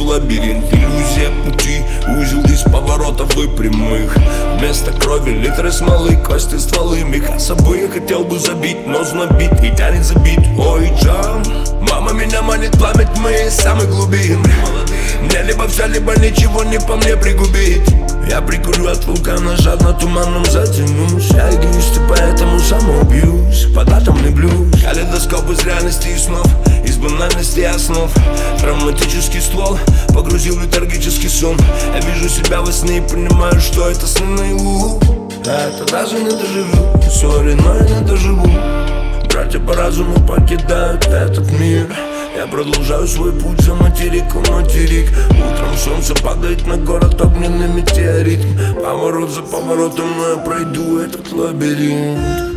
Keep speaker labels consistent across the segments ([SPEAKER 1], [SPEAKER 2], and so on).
[SPEAKER 1] лабиринт, иллюзия пути, узел из поворотов и прямых. Вместо крови литры смолы, кости, стволы, меха собой я хотел бы забить, но знобит и тянет забит. Ой, Джам, мама меня манит пламя тьмы из самых глубин. Мне либо все, либо ничего не по мне пригубить. Я прикурю от вулкана, жадно туманом затянусь. Я эгоист и поэтому самоубьюсь под атомный блюз. Калейдоскоп из реальности и снов, из банальности основ. Травматический ствол погрузил в летаргический сон. Я вижу себя во сне и понимаю, что это сны наяву. Это даже не доживу, сори, но я не доживу. Братья по разуму покидают этот мир. Я продолжаю свой путь за материк у материк. Утром солнце падает на город огненный метеорит. Поворот за поворотом, но я пройду этот лабиринт.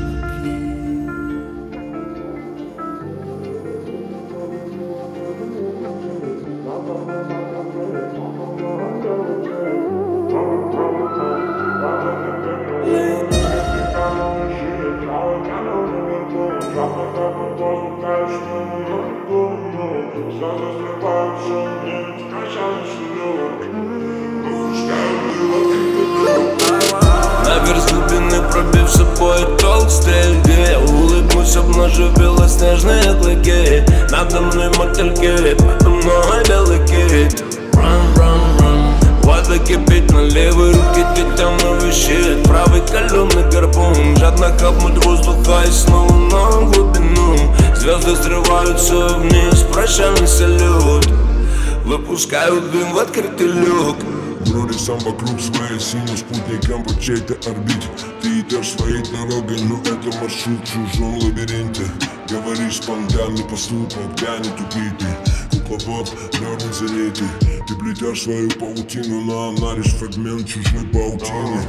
[SPEAKER 2] Наверх с глубины, пробив собой толстый, где я улыбнусь, обнажив белоснежные клыки. Надо мной мотыльки, подо мной белый кит. Run, run, run. Вода кипит на левой руке, титановый щит. Правый каленый гарпун, жадно хапнуть воздуха и снова на глубину. Звезды срываются вниз, прощальный салют. Выпускают дым в открытый люк.
[SPEAKER 3] Вроде сам вокруг своей синим спутником по чьей-то орбите. Ты идешь своей дорогой, но это маршрут в чужом лабиринте. Говоришь спонтанно, поступок тянет убитый. Кукловод, лёрный зенитый. Ты плетешь свою паутину, но она лишь фрагмент чужой паутины.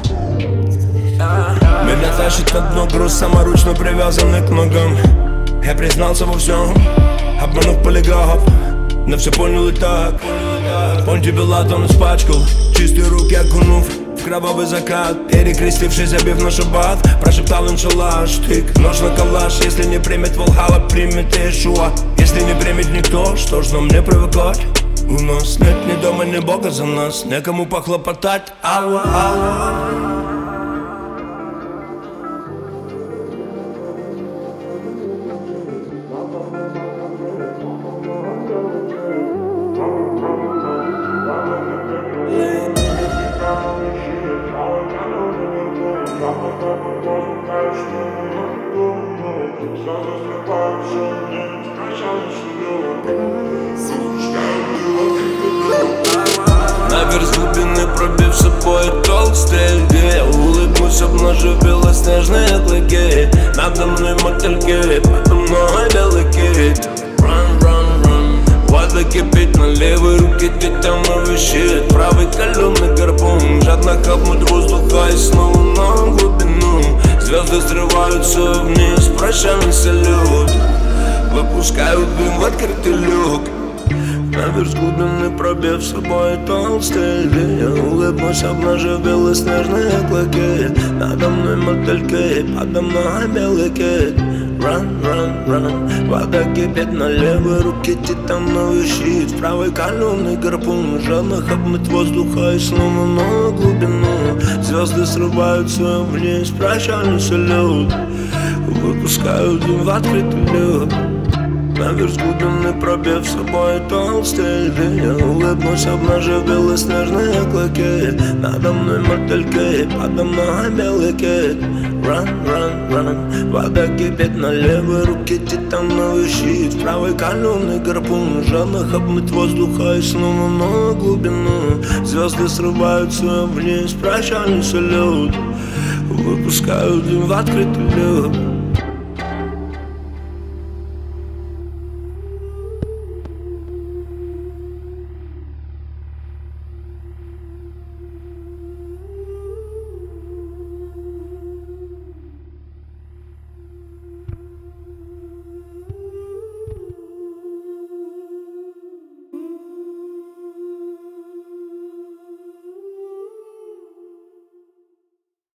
[SPEAKER 1] Меня тащит на дно груз, саморучно привязанный к ногам. Я признался во всем, обманув полиграф, но все понял и так. Понти Белатон испачкал, чистые руки окунув в кровавый закат. Перекрестившись, забив на шаббат, прошептал иншаллах, штык, нож на калаш. Если не примет Валхалла, примет Иешуа. Если не примет никто, что ж нам не привыкать? У нас нет ни дома, ни Бога за нас, некому похлопотать. Алла, алла.
[SPEAKER 2] Наверх с глубины, пробив собой толстый, где я улыбнусь, обнажив белоснежные клыки. Надо мной мотыльки, подо мной белый кит. Run, run, run. Вода кипит на левой руке, титановый щит. Правый каленый гарпун, жадно хапнуть воздуха и снова на глубину. Звезды срываются вниз, прощальный салют. Выпускают дым в открытый люк. Наверх с глубины, пробив собой толстый, где я улыбнусь, обнажив белоснежные клыки. Надо мной мотыльки, подо мной белый кит. Run, run, run. Вода кипит на левой руке, титановый щит. Правый каленый гарпун, жадно хапнуть воздуха и снова на глубину. Звезды срываются вниз, прощальный салют. Выпускают дым в открытый люк. Наверх с глубины, пробив собой толстый, где я улыбнусь, обнажив белоснежные клыки. Надо мной мотыльки, подо мной белый кит. Run, run, run. Вода кипит на левой руке, титановый щит. Правый каленый гарпун, жадно хапнуть воздуха и снова на глубину. Звезды срываются вниз, прощальный салют. Выпускают дым в открытый люк.